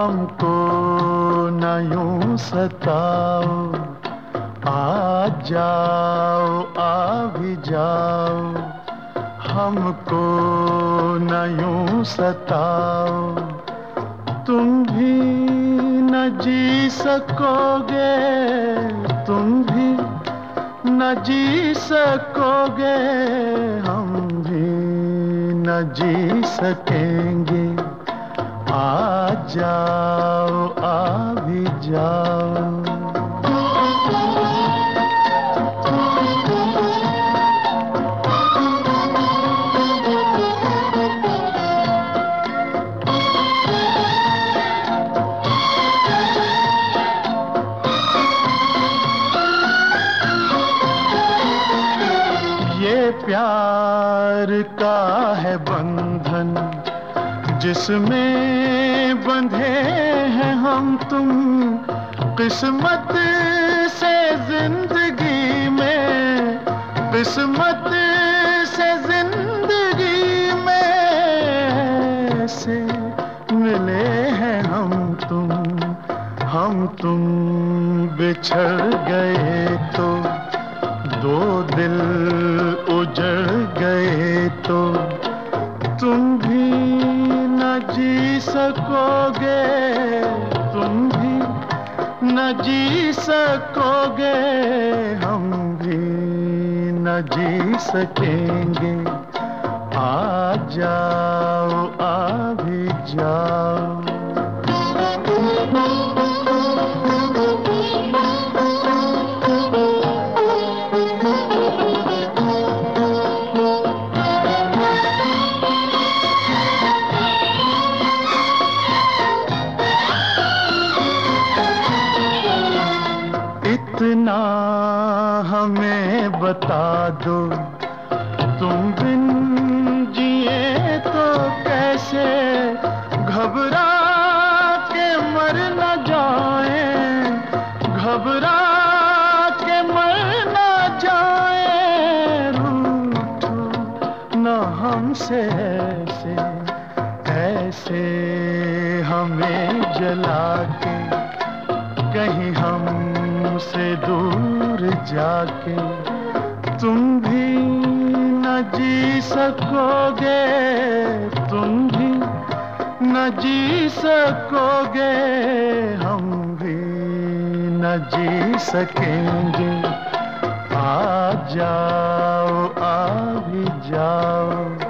हमको न यूं सताओ, आ जाओ आ भी जाओ। हमको न यूं सताओ, तुम भी न जी सकोगे, तुम भी न जी सकोगे, हम भी न जी सकेंगे। आ जाओ आ भी जाओ। ये प्यार का है बंधन जिसमें बंधे हैं हम तुम, किस्मत से जिंदगी में, किस्मत से जिंदगी में से मिले हैं हम तुम बिछड़ गए तो दो दिल उजड़ गए तो तुम भी न जी सकोगे, तुम भी न जी सकोगे, हम भी न जी सकेंगे। आ जाओ आ भी जाओ। इतना हमें बता दो, तुम बिन जिए तो कैसे, घबरा के मर न जाए, घबरा के मर न जाए। रूठो न हमसे ऐसे, ऐसे हमें जला के कहीं हमसे दूर जाके। तुम भी न जी सकोगे, तुम भी न जी सकोगे, हम भी न जी सकेंगे। आ जाओ आ भी जाओ।